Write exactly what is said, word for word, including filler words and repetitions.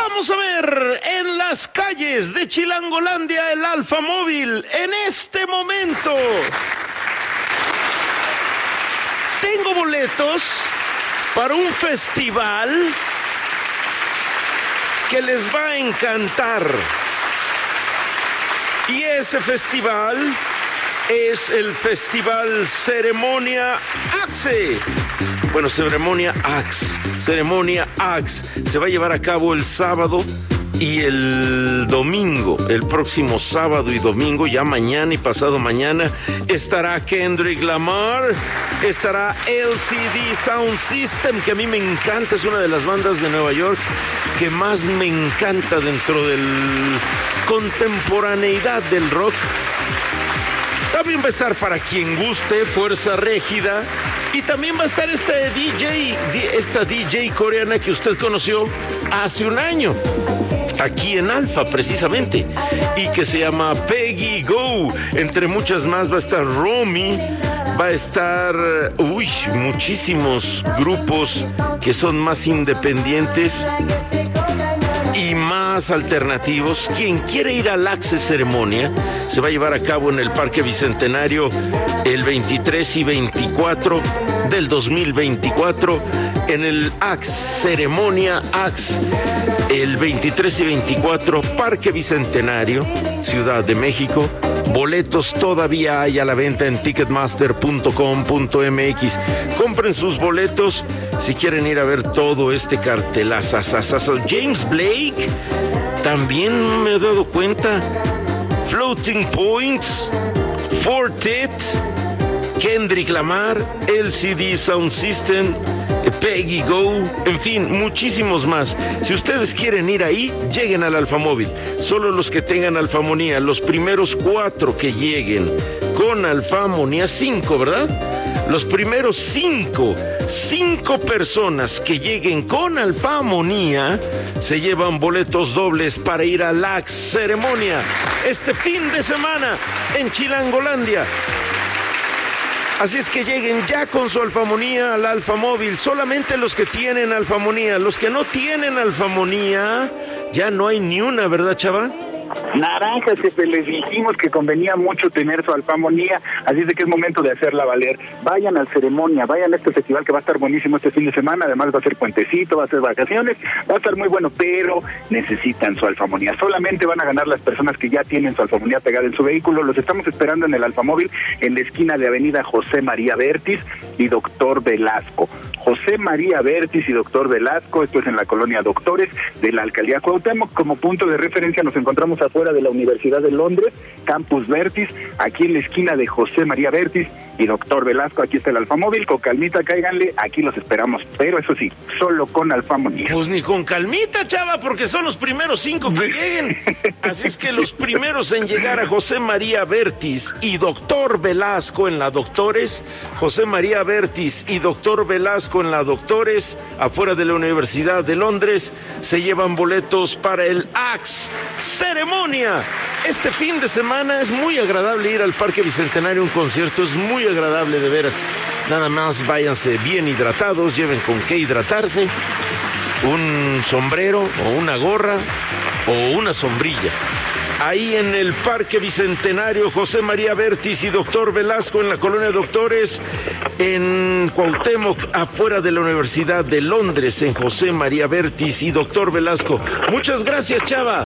Vamos a ver en las calles de Chilangolandia el Alfa Móvil en este momento. Tengo boletos para un festival que les va a encantar. Y ese festival es el Festival Ceremonia Axe. Bueno, Ceremonia Axe, Ceremonia Axe. Se va a llevar a cabo el sábado y el domingo. El próximo sábado y domingo, ya mañana y pasado mañana, estará Kendrick Lamar, estará L C D Sound System, que a mí me encanta, es una de las bandas de Nueva York que más me encanta dentro de la contemporaneidad del rock. También va a estar, para quien guste, Fuerza Régida. Y también va a estar esta D J, esta D J coreana que usted conoció hace un año, aquí en Alfa precisamente, y que se llama Peggy Go. Entre muchas más va a estar Romy, va a estar, uy, muchísimos grupos que son más independientes y más alternativos. Quien quiere ir al Axe Ceremonia, se va a llevar a cabo en el Parque Bicentenario el veintitrés y veinticuatro del dos mil veinticuatro, en el Axe Ceremonia Axe, el veintitrés y veinticuatro, Parque Bicentenario, Ciudad de México. Boletos todavía hay a la venta en ticketmaster punto com punto m x. Compren sus boletos si quieren ir a ver todo este cartelazo. James Blake, también me he dado cuenta. Floating Points, Fortet, Kendrick Lamar, L C D Sound System, Peggy Go, en fin, muchísimos más. Si ustedes quieren ir ahí, lleguen al Alfa Móvil. Solo los que tengan alfamonía, los primeros cuatro que lleguen con alfamonía, cinco, ¿verdad? Los primeros cinco, cinco personas que lleguen con alfamonía se llevan boletos dobles para ir a la ceremonia este fin de semana en Chilangolandia. Así es que lleguen ya con su alfamonía al Alfa Móvil. Solamente los que tienen alfamonía. Los que no tienen alfamonía, ya no hay ni una, ¿verdad, chava? Naranjas, jefe, les dijimos que convenía mucho tener su alfamonía, así es de que es momento de hacerla valer. Vayan a la ceremonia, vayan a este festival que va a estar buenísimo este fin de semana, además va a ser puentecito, va a ser vacaciones, va a estar muy bueno, pero necesitan su alfamonía. Solamente van a ganar las personas que ya tienen su alfamonía pegada en su vehículo. Los estamos esperando en el Alfa Móvil, en la esquina de Avenida José María Vértiz y Doctor Velasco. José María Vértiz y Doctor Velasco, esto es en la colonia Doctores de la Alcaldía Cuauhtémoc. Como punto de referencia nos encontramos afuera de la Universidad de Londres, Campus Vértiz, aquí en la esquina de José María Vértiz y Doctor Velasco. Aquí está el Alfa Móvil, con calmita cáiganle, aquí los esperamos, pero eso sí, solo con alfamonía. Pues ni con calmita, chava, porque son los primeros cinco que lleguen. Así es que los primeros en llegar a José María Vértiz y Doctor Velasco en la Doctores, José María Vértiz y Doctor Velasco en la Doctores, afuera de la Universidad de Londres, se llevan boletos para el Axe Ceremonia. Este fin de semana es muy agradable ir al Parque Bicentenario a un concierto, es muy agradable, de veras. Nada más váyanse bien hidratados, lleven con qué hidratarse, un sombrero o una gorra o una sombrilla. Ahí en el Parque Bicentenario, José María Vértiz y Doctor Velasco en la colonia Doctores, en Cuauhtémoc, afuera de la Universidad de Londres, en José María Vértiz y Doctor Velasco. Muchas gracias, chava.